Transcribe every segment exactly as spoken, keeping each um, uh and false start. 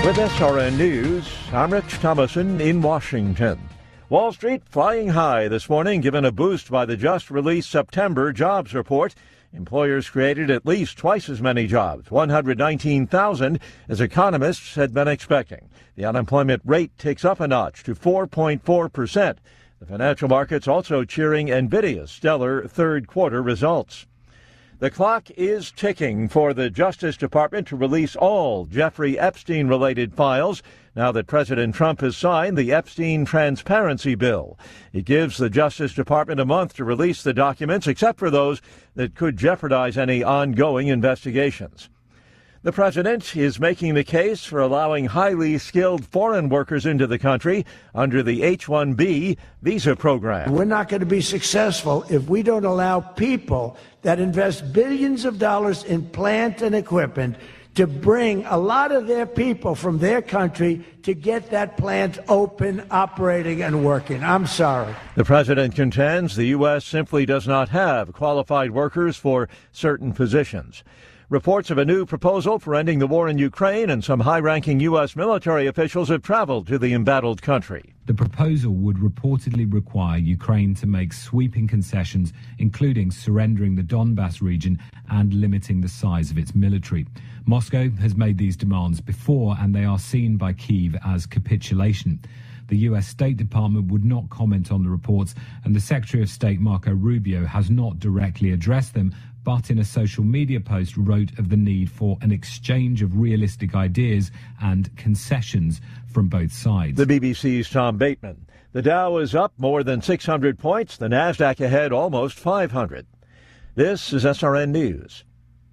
With S R N News, I'm Rich Thomason in Washington. Wall Street flying high this morning, given a boost by the just-released September jobs report. Employers created at least twice as many jobs, one hundred nineteen thousand, as economists had been expecting. The unemployment rate ticks up a notch to four point four percent. The financial markets also cheering NVIDIA's stellar third-quarter results. The clock is ticking for the Justice Department to release all Jeffrey Epstein-related files now that President Trump has signed the Epstein Transparency Bill. It gives the Justice Department a month to release the documents, except for those that could jeopardize any ongoing investigations. The president is making the case for allowing highly skilled foreign workers into the country under the H one B visa program. We're not going to be successful if we don't allow people that invest billions of dollars in plant and equipment to bring a lot of their people from their country to get that plant open, operating, and working. I'm sorry. The president contends the U S simply does not have qualified workers for certain positions. Reports of a new proposal for ending the war in Ukraine and some high-ranking U S military officials have traveled to the embattled country. The proposal would reportedly require Ukraine to make sweeping concessions, including surrendering the Donbas region and limiting the size of its military. Moscow has made these demands before, and they are seen by Kyiv as capitulation. The U S State Department would not comment on the reports, and the Secretary of State Marco Rubio has not directly addressed them, but in a social media post wrote of the need for an exchange of realistic ideas and concessions from both sides. The B B C's Tom Bateman. The Dow is up more than six hundred points, the NASDAQ ahead almost five hundred. This is S R N News.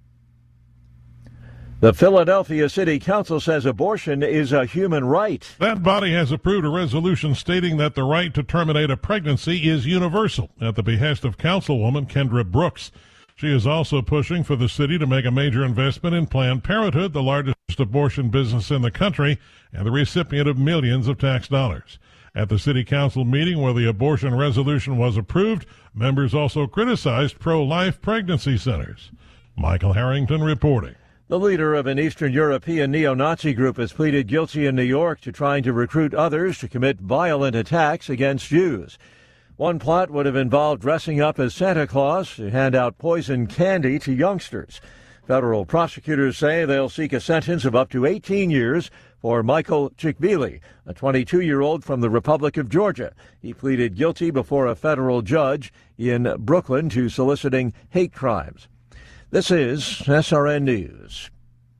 The Philadelphia City Council says abortion is a human right. That body has approved a resolution stating that the right to terminate a pregnancy is universal, at the behest of Councilwoman Kendra Brooks. She is also pushing for the city to make a major investment in Planned Parenthood, the largest abortion business in the country and the recipient of millions of tax dollars. At the city council meeting where the abortion resolution was approved, members also criticized pro-life pregnancy centers. Michael Harrington reporting. The leader of an Eastern European neo-Nazi group has pleaded guilty in New York to trying to recruit others to commit violent attacks against Jews. One plot would have involved dressing up as Santa Claus to hand out poison candy to youngsters. Federal prosecutors say they'll seek a sentence of up to eighteen years for Michael Chikvili, a twenty-two-year-old from the Republic of Georgia. He pleaded guilty before a federal judge in Brooklyn to soliciting hate crimes. This is S R N News.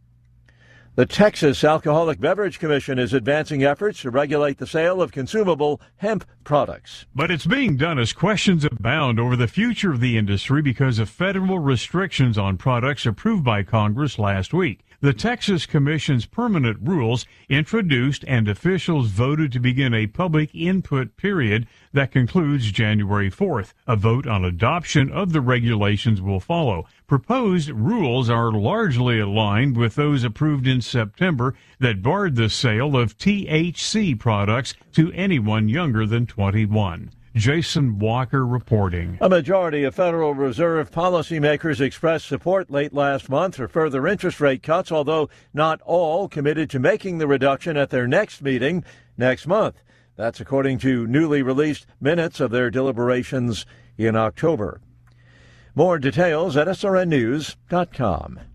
The Texas Alcoholic Beverage Commission is advancing efforts to regulate the sale of consumable hemp products. But it's being done as questions abound over the future of the industry because of federal restrictions on products approved by Congress last week. The Texas Commission's permanent rules introduced and officials voted to begin a public input period that concludes January fourth. A vote on adoption of the regulations will follow. Proposed rules are largely aligned with those approved in September that barred the sale of T H C products to anyone younger than twenty-one. Jason Walker reporting. A majority of Federal Reserve policymakers expressed support late last month for further interest rate cuts, although not all committed to making the reduction at their next meeting next month. That's according to newly released minutes of their deliberations in October. More details at S R N news dot com.